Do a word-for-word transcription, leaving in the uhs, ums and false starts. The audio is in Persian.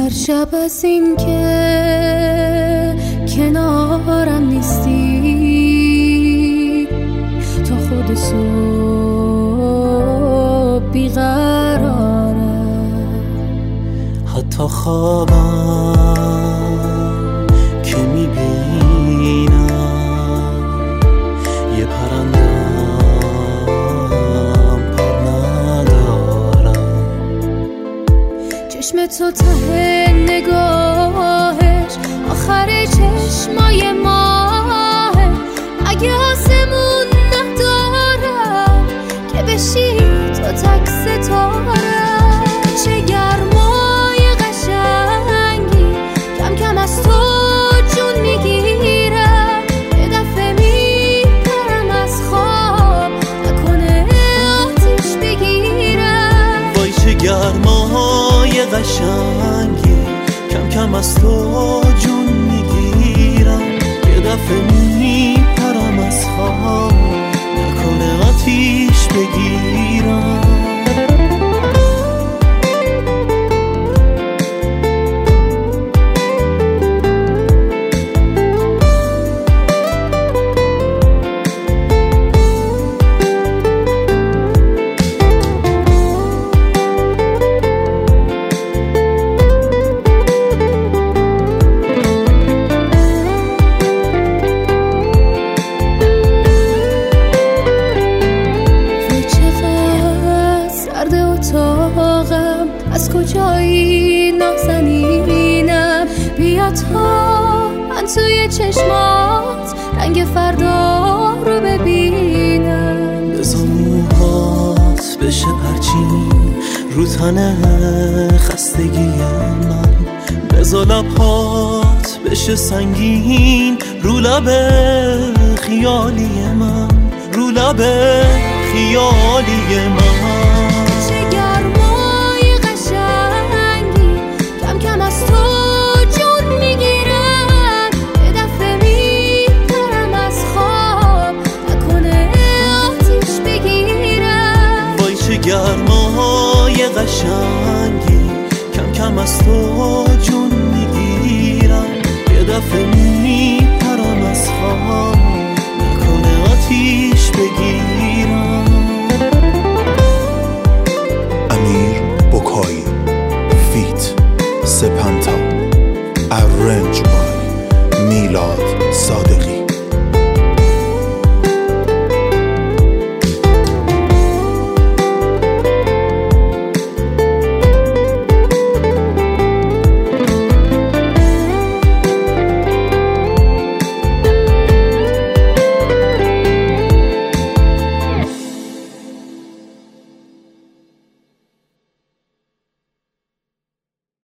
هر شب از این که کنارم نیستی تا خود صبح بیقراره، حتی خوابم که میبینم یه پرندم پر ندارم. چشم تو ته نگاهش آخر چشمای ماهه، اگه آسمون ندارم که بشی تو تک ستاره. چه گرمای قشنگی کم کم از تو جون میگیرم، یه دفعه میپرم از خواب نکنه آتیش بگیرم. وای چه گرمای قشنگی کم کم از تو جون میگیرم، یه دفعه میپرم از خواب نکنه آتیش بگیرم. از کجایی نازنینم، بیا تا من توی چشمات رنگ فردا رو ببینم. بذار موهات بشه پرچین رو تن خستگی من، بذار لبهات بشه سنگین رو لب خیالی من، رو لب خیالی من. گرمای قشنگی کم کم از تو جون میگیرم، یه دفعه میپرم از خواب نکنه آتیش بگیرم.